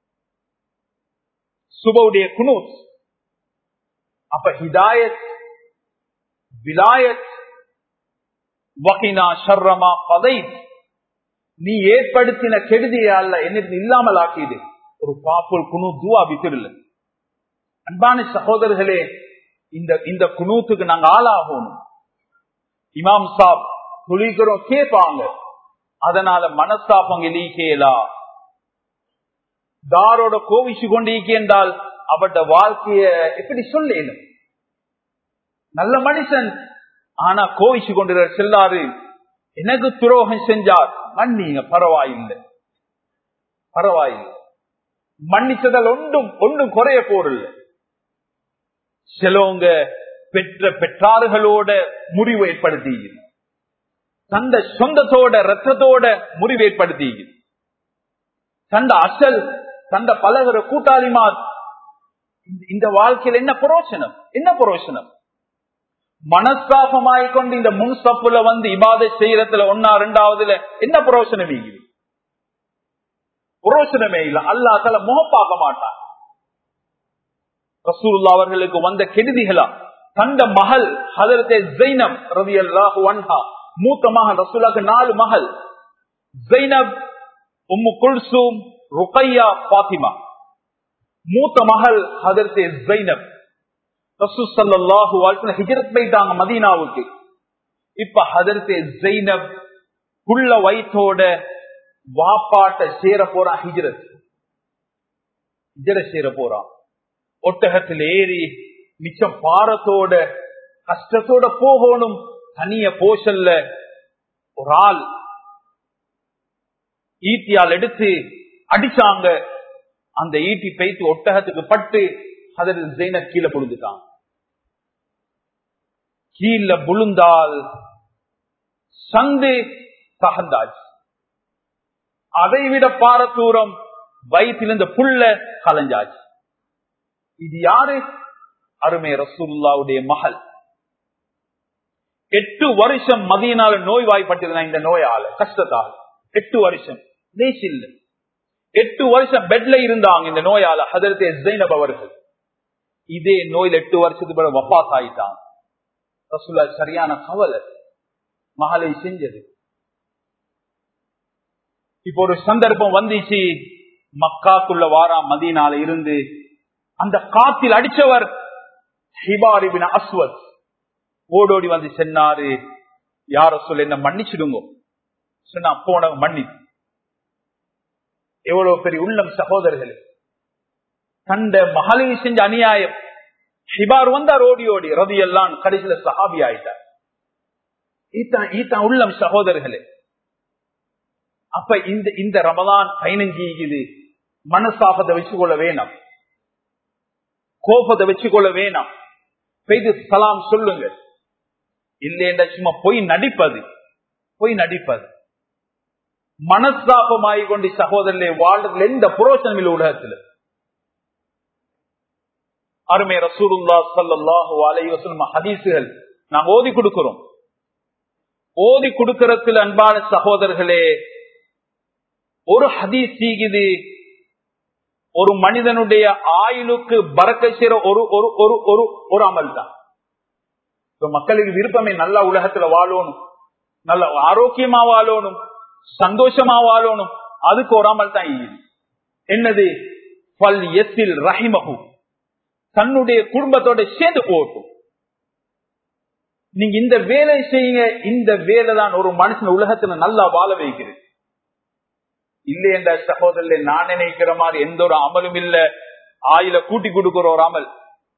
சுபவுடைய குனூத். அப்ப ஹிதாயத், விலாயத், வகினா ஷர்ரமா கதைத். நீ ஏற்படுத்தின கெடுதியால என்ன இல்லாமல் ஆக்கியது. ஒரு பாப்புல் குனு துவா வித்திரல. அன்பான சகோதரர்களே, இந்த இந்த குனூத்துக்கு நாங்க ஆளாகணும். இமாம் சாப் துளிக்கிறோம் கேட்பாங்க. அதனால மனஸ்தாபம் எலிக்கேலா தாரோட கோவிச்சு கொண்டிருக்கின்றால் அவட வாழ்க்கைய எப்படி சொல்ல? நல்ல மனுஷன், ஆனா கோவிச்சு கொண்டிருக்கிற செல்லாரு எனக்கு துரோகம் செஞ்சார், மன்னிங்க, பரவாயில்லை பரவாயில்லை. மன்னிச்சதால் ஒன்றும் ஒன்றும் குறைய போறல. சிலவங்க பெற்ற பெற்றார்களோட முறிவு ஏற்படுத்தி, தந்த சொந்தத்தோட ரத்தத்தோட முறிவு ஏற்படுத்தி, தந்த அசல் தந்த பலவர கூட்டாளிமார். இந்த வாழ்க்கையில் என்ன புரோசனம்? என்ன புரோசனம்? மனஸ்தாபமாய்கொண்டு இந்த முன்சப்புல வந்து இபாதத் செய்யறதுல ஒன்னா ரெண்டாவதுல என்ன புரோசனம்? புரோசனமே இல்ல. அல்லாஹ் தஆலா முகப்பாக்க மாட்டான். ரசூலுல்லாஹ் அவர்களுக்கு வந்த கெடுதிகளா? தந்த மகள் ஹஜ்ரத் ஸைனப் ரலியல்லாஹு அன்ஹா, மூத்த மகள். ரசூலுல்லாஹ்க்கு நாலு மகள்: Zainab, Umm Kulthum, Ruqayya, Fatima. மூத்த மகள் ஹஜ்ரத் ஸைனப். ரசூல் ஸல்லல்லாஹு அலைஹி வஸல்லம் ஹிஜ்ரத் போயிட்டாங்க மதீனாவுக்கு. இப்ப ஹஜ்ரத் ஸைனப் புள்ள வயித்தோட வாப்பாட்ட சேர போறான். ஹிஜ்ரத் ஹிஜ்ரத் சேர போறான். ஒட்டகத்தில் ஏறி மிச்சம் பாரத்தோட கஷ்டத்தோட போகணும். தனிய போஷல்ல ஒரு ஆள் ஈட்டியால் எடுத்து அடிச்சாங்க. அந்த ஈட்டி பைத்து ஒட்டகத்துக்கு பட்டு ஹஜ்ரத் ஸைனப் கீழே புழுந்துட்டான். கீழே புழுந்தால் சந்து தகந்தாச்சு. அதை விட பாரதூரம் வயிற்றில் இந்த புல்ல கலைஞ்சாச்சு. இது யாரு? அருமை ரசூலுல்லாஹ்வுடைய மகள். எட்டு வருஷம் மதீனால நோய்வாய்ப்பட்டிருந்தா, இந்த நோயால கஷ்டத்தால் எட்டு வருஷம் தேசில்ல எட்டு வருஷம் பெட்ல இருந்தாங்க இந்த நோயால. ஹஜ்ரத் ஸைனப் அவர்கள் இதே நோயில் எட்டு வருஷத்துக்கு பிறகு வஃபாத் ஆயிட்டாங்க. ரசூலுல்லாஹ் சரியான கவலை மகளை செஞ்சது. இப்போ ஒரு சந்தர்ப்பம் வந்துச்சு, மக்காக்குள்ள வாரா மதீனால இருந்து அந்த காத்தில் அடிச்சவர் ஹிபார் இப்னு அஸ்வத் ஓடோடி வந்து சொன்னாரு, யார சொல்ல என்ன மன்னிச்சிடுங்க சொன்னா, போன மன்னி. எவ்வளவு பெரிய உள்ளம் சகோதரர்களே! கண்ட மகளை செஞ்ச அநியாயம். ஹிபார் வந்தார் ஓடி ஓடி, ரலியல்லாஹு அன்ஹு கடைசியில சஹாபி ஆயிட்டார். ஈத்தான் ஈத்தான் உள்ளம் சகோதரர்களே. அப்ப இந்த இந்த ரமலான் பதினஞ்சு இது மனசாபத்தை வச்சுக்கொள்ள வேணாம், கோபத்தை வச்சுக்கொள்ள வேணாம். பெய்து சலாம் சொல்லுங்க. இல்லைன்னா சும்மா போய் நடிப்பது போய் நடிப்பது மனசாபமாகி கொண்டு சகோதரர்களே வாழ்றதுல எந்த புரோஜனம் இல்லை உலகத்தில். அருமை ரசூலுல்லாஹ் ஸல்லல்லாஹு அலைஹி வஸல்லம் ஹதீஸ்கள் நாம் ஓதி கொடுக்கிறோம். ஓதி கொடுக்கிறதுல அன்பான சகோதரர்களே, ஒரு ஹதீஸ் சீகிது ஒரு மனிதனுடைய ஆயுளுக்கு பரக்கத் செய்ற ஒரு ஒரு ஒரு ஒரு ஒரு அமல் தான். மக்களுக்கு விருப்பமே நல்லா உலகத்துல வாழணும், நல்ல ஆரோக்கியமா வாழணும், சந்தோஷமா வாழணும். அதுக்கு ஒரு அமல் தான் என்னது? ஃபல் யஸில் ரஹிமஹு, தன்னுடைய குடும்பத்தோட சேர்ந்து போகட்டும். நீங்க இந்த வேலை செய்யுங்க. இந்த வேலை தான் ஒரு மனுஷன் உலகத்துல நல்லா வாழ வைக்கிறது. இல்லை என்ற சகோதரர்களே, நான் நினைக்கிற மாதிரி எந்த ஒரு அமலும் இல்ல, ஆயில கூட்டி கொடுக்கிற ஒரு அமல்.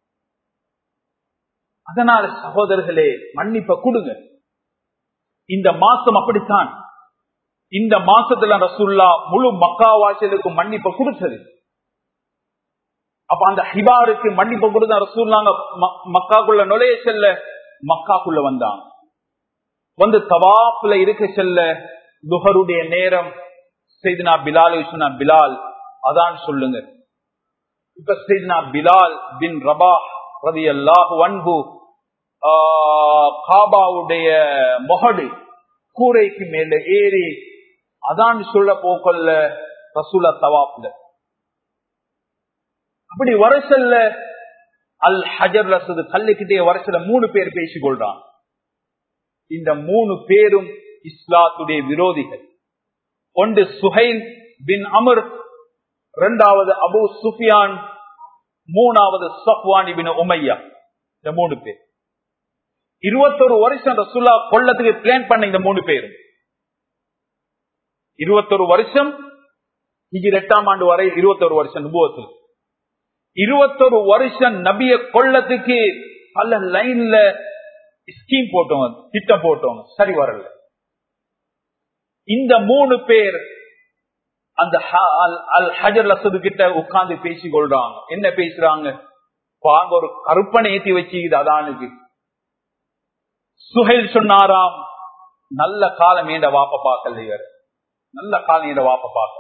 அதனால சகோதரர்களே மன்னிப்ப கொடுங்க. இந்த மாசம் அப்படித்தான். இந்த மாசத்துல ரசூலுல்லாஹ் முழு மக்காவாசிகளுக்கு மன்னிப்ப கொடுத்தது. அப்ப அந்த ஹிபாருக்கு மன்னிப்ப கொடுத்த ரசூலுல்லாஹ் மக்காக்குள்ள நுழைய செல்ல, மக்காக்குள்ள வந்தாங்க. வந்து தவாஃப்ல இருக்க செல்ல, துஹருடைய நேரம், சையதுனா பிலால் சொன்னா, பிலால் அதான் சொல்லுங்க. இப்ப சையதுனா பிலால் பின் ரபாஹ் ரலியல்லாஹு அன்ஹு காபாவுடைய மொஹடு கூரைக்கு மேல ஏறி அதான் சொல்ல போக்கல்ல ரசூலா தவாஃப்ல. அப்படி வரசல்ல அல் ஹஜர் ரசூல் கல்லுக்கிட்டே வரசல மூணு பேர் பேசிக் கொள்றான். இந்த மூணு பேரும் இஸ்லாத்துடைய விரோதிகள். ஒன்று சுஹைல் பின் அமர், இரண்டாவது அபு சுஃபியான், மூணாவது சஃப்வான் இப்னு உமையா. இந்த மூணு பேர் இருபத்தொரு வருஷம் ரசூலா கொல்லத்துக்கு பிளான் பண்ண. இந்த மூணு பேரும் இருபத்தொரு வருஷம், ஹிஜ்ரி எட்டாம் ஆண்டு வரை இருபத்தொரு வருஷம் நுபுவத்தில், இருபத்தொரு வருஷம் நபிய கொல்லத்துக்கு பல லைன்ல ஸ்கீம் போட்டவங்க, திட்டம் போட்டவங்க, சரி வரல. இந்த மூணு பேர் அந்த அல் ஹஜர் அஸ்வத் கிட்ட உட்கார்ந்து பேசிக் கொள்றாங்க. என்ன பேசுறாங்க? பாங்க ஒரு கருப்பனை ஏத்தி வச்சுக்குது அதானுக்கு. சுஹைல் சொன்னாராம், நல்ல காலம் ஏண்ட வாப்ப பார்க்கல, இவர் நல்ல காலம் ஏண்ட வாப்ப பார்க்கல.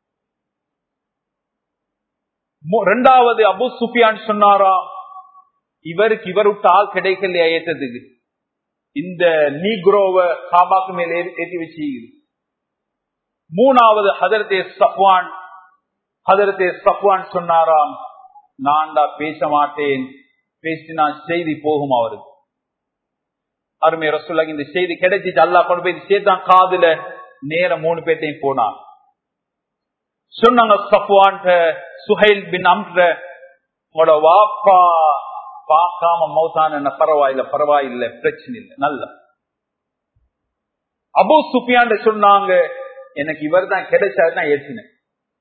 இரண்டாவது அபு சுஃபியான் சொன்னாராம், இவருக்கு இவர் விட்டு ஆள் கிடைக்கலையா ஏற்றதுக்கு, இந்த நீக்ரோவை காபாக்கு மேல ஏற்றி வச்சுக்குது. மூணாவது ஹதரத்தே சஃப்வான், ஹதரத்தே சஃப்வான் சொன்னாராம், நான் தான் பேச மாட்டேன், பேசினா செய்தி போகும் அவருக்கு. அருமை ரசூலுல்லாஹ் இந்த செய்தி கிடைச்சிட்டு அல்லாஹ் கொண்டு போய் சேர்த்தான் காதுல. நேரம் மூணு பேர்த்தையும் போனான். சொன்னாங்க சஃப்வான் சுஹைல் பின் அம்ர, உங்களோட வாப்பா பார்க்காம மௌத்தான பரவாயில்ல, பரவாயில்ல, பிரச்சனை இல்லை, நல்ல. அபு சுஃபியான் சொன்னாங்க, எனக்கு இவர் தான் கிடைச்சாரு நான் ஏற்றினேன்.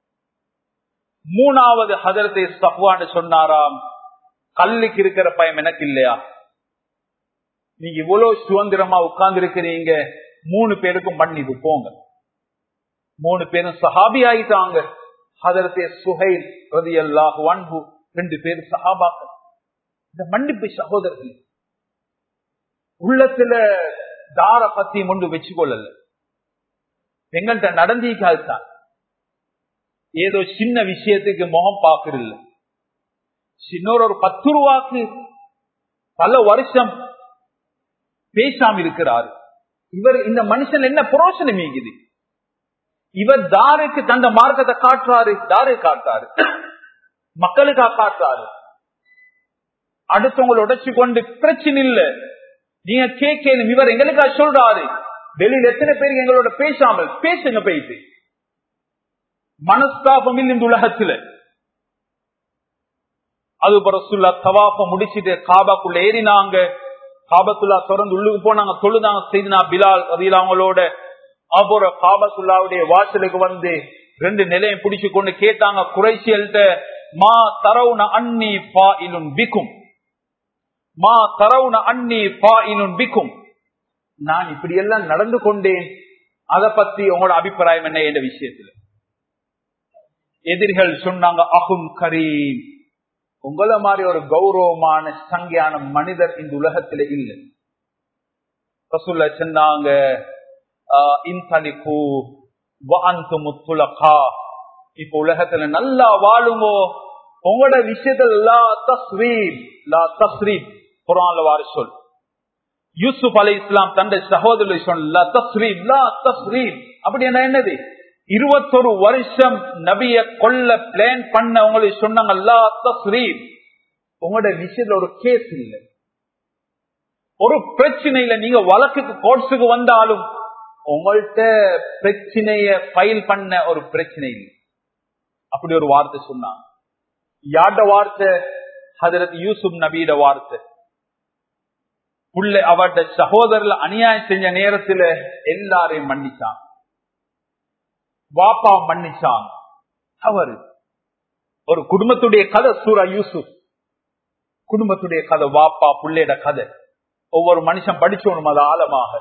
மூணாவது ஹதரத்தை சஃப்வான் சொன்னாராம், கல்லுக்கு இருக்கிற பயம் எனக்கு இல்லையா? நீங்க இவ்வளவு சுதந்திரமா உட்கார்ந்து இருக்கிறீங்க, மூணு பேருக்கும் மன்னிப்பு போங்க. மூணு பேரும் சஹாபி ஆயிட்டாங்க. ஹதரத்தே சுஹைல் ரலியல்லாஹு அன்ஹு ரெண்டு பேரும் சஹாபாக்கள். இந்த மன்னிப்பு சகோதரர்கள் உள்ளத்துல தார பத்தி கொண்டு வச்சுக்கொள்ளல. எங்கள்கிட்ட நடந்தீக்கால்தான் ஏதோ சின்ன விஷயத்துக்கு முகம் பார்க்கறது. இன்னொரு ஒரு பத்து ரூபாக்கு பல வருஷம் பேசாம இருக்கிறாரு. இவர் இந்த மனுஷன் என்ன புரோஷனம் மீகுது? இவர் தாருக்கு தந்த மார்க்கத்தை காட்டுறாரு, தாரு காட்டுறாரு, மக்களுக்கா காட்டுறாரு. அடுத்தவங்களை உடைச்சு கொண்டு பிரச்சனை இல்ல, நீங்க கேட்கணும். இவர் எங்களுக்கா சொல்றாரு, வெளியில் எத்தனை பேருக்கு எங்களோட பேசாமல் பேசுங்க, போயிட்டு மனஸ்தாபம் இந்த உலகத்துல. அது ரசூலுல்லாஹ் தவாஃப முடிச்சிட்டு காபாக்குள்ள ஏறினாங்க. காபத்துல்லா திறந்து உள்ளுக்கு போனாங்க, தொழுதாங்க. செய்தினா பிலால் ரலியல்லாஹு அவங்களோட அப்புறம் காபத்துல்லாவுடைய வாசலுக்கு வந்து ரெண்டு நிலையம் பிடிச்சு கொண்டு கேட்டாங்க குறைஷியல்ட்ட, மா தரவுன அன்னி ஃபாயிலுன் பிக்கும், மா தரவுன அன்னி ஃபாயிலுன் பிக்கும், நான் இப்படி எல்லாம் நடந்து கொண்டேன், அதை பத்தி உங்களோட அபிப்பிராயம் என்ன என்ற விஷயத்துல. எதிரிகள் சொன்னாங்க, அஹும் கரீம், உங்கள மாதிரி ஒரு கௌரவமான சங்கையான மனிதர் இந்த உலகத்துல இல்லை. ரசூலுல்லாஹ் சொன்னாங்க, இன்தலிகு வஅன்தும் முத்லகா, இப்ப உலகத்துல நல்லா வாழுங்கோ, உங்களோட விஷயத்துல லா தஸ்ரீப், லா தஸ்ரீப் குர்ஆன்ல வார சொல். யூசுப் அலைஹிஸ்ஸலாம் தன்னுடைய சகோதரரை சொன்ன லா தஸ்ரீப், லா தஸ்ரீப் அப்படி என்னது? இருபத்தொரு வருஷம் நபிய கொல்ல பிளான் பண்ண உங்களுக்கு சொன்னாங்க லா தஸ்ரீப், உங்களோட விஷயத்துல ஒரு கேஸ் இல்ல, ஒரு பிரச்சனை இல்ல. நீங்க வழக்குக்கு கோர்ட்ஸுக்கு வந்தாலும் உங்கள்கிட்ட பிரச்சனைய ஃபைல் பண்ண ஒரு பிரச்சனை இல்லை. அப்படி ஒரு வார்த்தை சொன்னாங்க. யார்ட வார்த்தை? ஹஜரத் யூசுப் நபியோட வார்த்தை. உள்ள அவருடைய சகோதரர்ல அநியாயம் செஞ்ச நேரத்துல எல்லாரையும் மன்னிச்சாங்க, வாப்பா மன்னிச்சாங்க. அவரு ஒரு குடும்பத்துடைய கதை சூரா யூசுப், குடும்பத்துடைய கதை, வாப்பா புள்ளையோட கதை. ஒவ்வொரு மனுஷன் படிச்சோனும் அது ஆழமாக.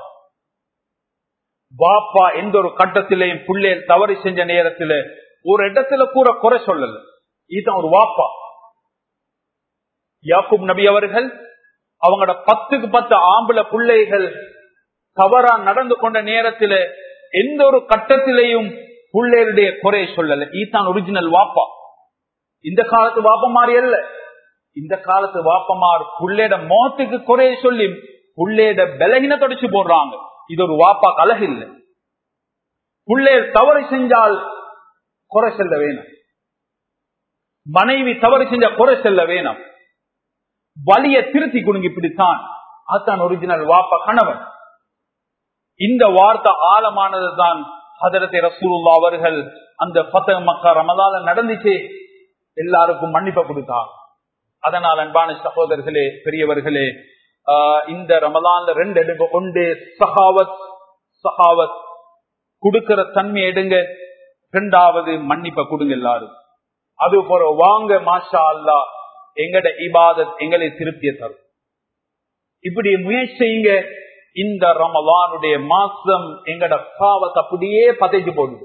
வாப்பா எந்த ஒரு கட்டத்திலையும் புள்ளை தவறு செஞ்ச நேரத்துல ஒரு இடத்துல கூட குறை சொல்லல. இதுதான் ஒரு வாப்பா. யாக்கூப் நபி அவர்கள் அவங்களோட பத்துக்கு பத்து ஆம்பளை பிள்ளைகள் தவறா நடந்து கொண்ட நேரத்துல எந்த ஒரு கட்டத்திலையும் பிள்ளைகளுடைய குறைய சொல்லல. இதுதான் ஒரிஜினல் வாப்பா. இந்த காலத்து வாப்பா மாறி அல்ல. இந்த காலத்து வாப்பமார் புள்ளையோட மோத்துக்கு குறைய சொல்லி புள்ளையோட பலகீன தொடச்சு போடுறாங்க. இது ஒரு வாப்பா கலகு இல்லை. புள்ளையர் தவறு செஞ்சால் குறை செல்ல வேணும், மனைவி தவறு செஞ்சா குறை செல்ல வேணும், வலிய திருத்தி கொடுங்க. இப்படித்தான் அதுதான் ஒரிஜினல் வாப்பா கணவன். இந்த வார்த்தை ஆழமானது தான். ஹஜரத் ரசூலுல்லாஹ் அவர்கள் அந்த ஃபத்ஹ் மக்கா ரமலான்ல நடந்துச்சு, எல்லாருக்கும் மன்னிப்பு கொடுத்தாங்க. அதனால் அன்பான சகோதரர்களே, பெரியவர்களே, இந்த ரமலான்ல ரெண்டு எடுங்க. ஒன்று சகாவத், சகாவத் கொடுக்கிற தன்மை எடுங்க. இரண்டாவது மன்னிப்பை கொடுங்க எல்லாரும். அது போற வாங்க மாஷா அல்லாஹ், எங்கட இபாதத் எங்களை திருப்தியை தரும். இப்படி முயற்சி செய்யுங்க. இந்த ரமலானுடைய மாசம் எங்கட பாவத்தை அப்படியே பதைச்சு போடுது.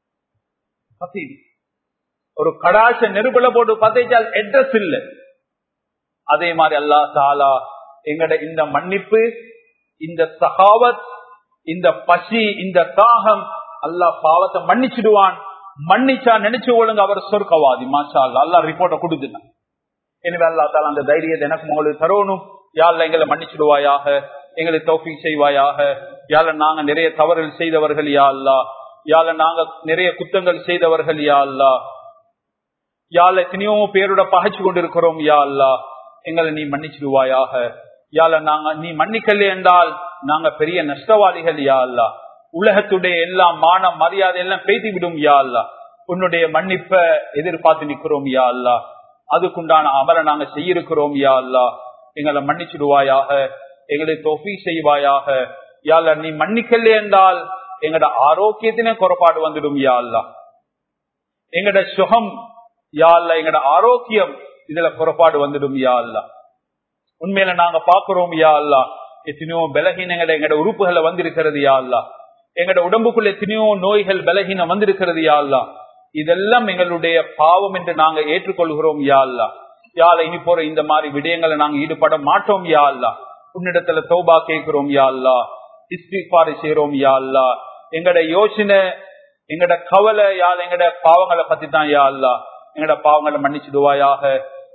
ஒரு கடாச நெருப்புல போட்டு பதைச்சால் அட்ரஸ் இல்லை. அதே மாதிரி அல்லாஹ் தஆலா எங்கட இந்த மன்னிப்பு, இந்த சகாவத், இந்த பசி, இந்த தாகம், அல்லாஹ் பாவத்தை மன்னிச்சிடுவான். மன்னிச்சா நினைச்சு கொள்ளுங்க, அவர் சொர்க்கவாதி. மாஷா அல்லாஹ், அல்லாஹ் ரிப்போர்ட்டை கொடுத்துட்டான். எனவே அல்லாஹ் தஆலா அந்த தைரியத்தை எனக்கு உங்களுக்கு தரணும். யா அல்லாஹ் எங்களை மன்னிச்சிடுவாயாக, எங்களை தௌஃபீக் செய்வாயாக. யா அல்லாஹ் நாங்க நிறைய தவறுகள் செய்தவர்கள் யா அல்லாஹ், யா அல்லாஹ் நாங்க நிறைய குற்றங்கள் செய்தவர்கள் யா அல்லாஹ், யா அல்லாஹ் எத்தனையோ பேரோட பகைச்சு கொண்டிருக்கிறோம் யா அல்லாஹ், எங்களை நீ மன்னிச்சிடுவாயாக. யா அல்லாஹ் நாங்க நீ மன்னிக்கல என்றால் நாங்க பெரிய நஷ்டவாதிகள் யா அல்லாஹ். உலகத்துடைய எல்லாம் மான மரியாதை எல்லாம் பேசி விடும் யா அல்லாஹ். உன்னுடைய மன்னிப்பை எதிர்பார்த்து நிற்கிறோம் யா அல்லாஹ். அதுக்குண்டான அமலை நாங்க செய்யிருக்கிறோம் யா அல்லாஹ். எங்களை மன்னிச்சிடுவாயாக, எங்களை தௌஃபீக் செய்வாயாக. யா அல்லாஹ் நீ மன்னிக்கல என்றால் எங்கட ஆரோக்கியத்தினே குறைபாடு வந்துடும் யா அல்லாஹ். எங்கட சுகம் யா அல்லாஹ், எங்கட ஆரோக்கியம் இதுல குறைபாடு வந்துடும் யா அல்லாஹ். உண்மையில நாங்க பாக்குறோம் யா அல்லாஹ், எத்தனையோ பலகீனங்களை எங்கட உறுப்புகளை வந்திருக்கிறது யா அல்லாஹ். எங்கட உடம்புக்குள்ள எத்தனையோ நோய்கள் பலகீனம் வந்திருக்கிறது யா அல்லாஹ். இதெல்லாம் எங்களுடைய பாவம் என்று நாங்க ஏற்றுக்கொள்கிறோம் யா அல்லாஹ். யா அல்லாஹ் இனி போற இந்த மாதிரி விடயங்களை நாங்க ஈடுபட மாட்டோம் யா அல்லாஹ். உன்னிடத்துல தௌபா கேட்கிறோம் யா அல்லாஹ், இஸ்திக்பார் செய்றோம் யா அல்லாஹ். எங்கட யோசனை, எங்கட கவலை யா அல்லாஹ் எங்கட பாவங்களை பத்தி தான் யா அல்லாஹ். எங்கட பாவங்களை மன்னிச்சிடுவாயாக.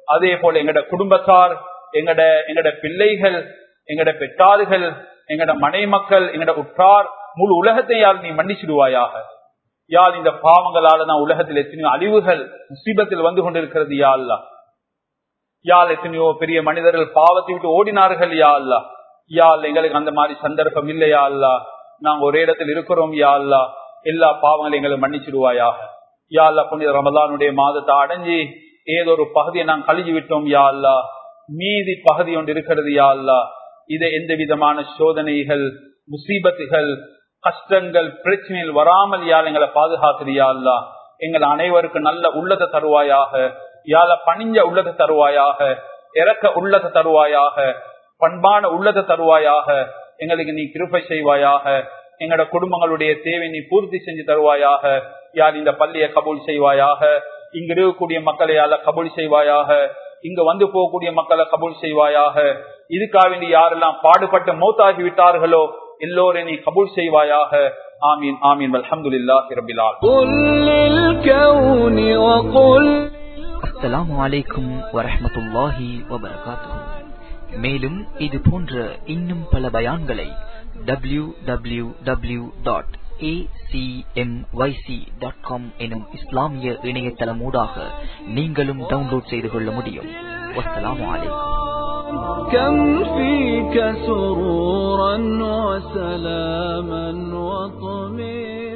அதே போல எங்கட குடும்பத்தார், எங்கட எங்கட பிள்ளைகள், எங்கட பெற்றார்கள், எங்கட மனை மக்கள், எங்கட உற்றார், முழு உலகத்தை யாழ் நீ மன்னிச்சிடுவாயாக. யாழ் இந்த பாவங்களால நான் உலகத்தில் எத்தனையோ அழிவுகள் முசீபத்தில் வந்து கொண்டிருக்கிறது யா அல்லாஹ். யாழ் எத்தனையோ பெரிய மனிதர்கள் பாவத்தை விட்டு ஓடினார்கள் யா அல்லாஹ். யாழ் எங்களுக்கு அந்த மாதிரி சந்தர்ப்பம் இல்லையா அல்லாஹ். நாங்க ஒரே இடத்தில் இருக்கிறோம் யா அல்லாஹ். எல்லா பாவங்களையும் எங்களை மன்னிச்சிடுவாயாக. யா அல்லாஹ் புனித ரமலானுடைய மாதத்தை அடைஞ்சி ஏதோ ஒரு பகுதியை நாங்கள் கழுகி விட்டோம் யா அல்லாஹ். மீதி பகுதி ஒன்று இருக்கிறது யா அல்லாஹ். இதை எந்த விதமான சோதனைகள், முசீபத்துகள், கஷ்டங்கள், பிரச்சனைகள் வராமல் யாழ் எங்களை பாதுகாக்கிறியா அல்லாஹ். எங்கள் அனைவருக்கு நல்ல உள்ளத்தை தருவாயாக. யாழ பணிஞ்ச உள்ளத்தை தருவாயாக, இறக்க உள்ளத்தை தருவாயாக, பண்பான உள்ளத்தை தருவாயாக. எங்களுக்கு நீ கிருபை செய்வாயாக. எங்களோட குடும்பங்களுடைய தேவை நீ பூர்த்தி செஞ்சு தருவாயாக. யார் இந்த பள்ளியை கபூல் செய்வாயாக. இங்க இருக்கக்கூடிய மக்களை யாழ கபூல் செய்வாயாக. இங்க வந்து போகக்கூடிய மக்களை கபூல் செய்வாயாக. இதுக்காக வேண்டி யாரெல்லாம் பாடுபட்டு மௌத்தாகி விட்டார்களோ எல்லோரையும் நீ கபூல் செய்வாயாக. ஆமீன் ஆமீன். அல்ஹம்துலில்லாஹி ரப்பில் ஆலமீன். அஸ்ஸலாமு அலைக்கும் வரஹ்மத்துல்லாஹி வபரகாத்துஹு. மேலும் இது போன்ற இன்னும் பல பயான்களை W W W dot A C M Y C dot com எனும் இஸ்லாமிய இணையதளமூடாக நீங்களும் டவுன்லோட் செய்து கொள்ள முடியும். வஸ்ஸலாமு அலைக்கும். كم فيك سرورا وسلاما وطمئنا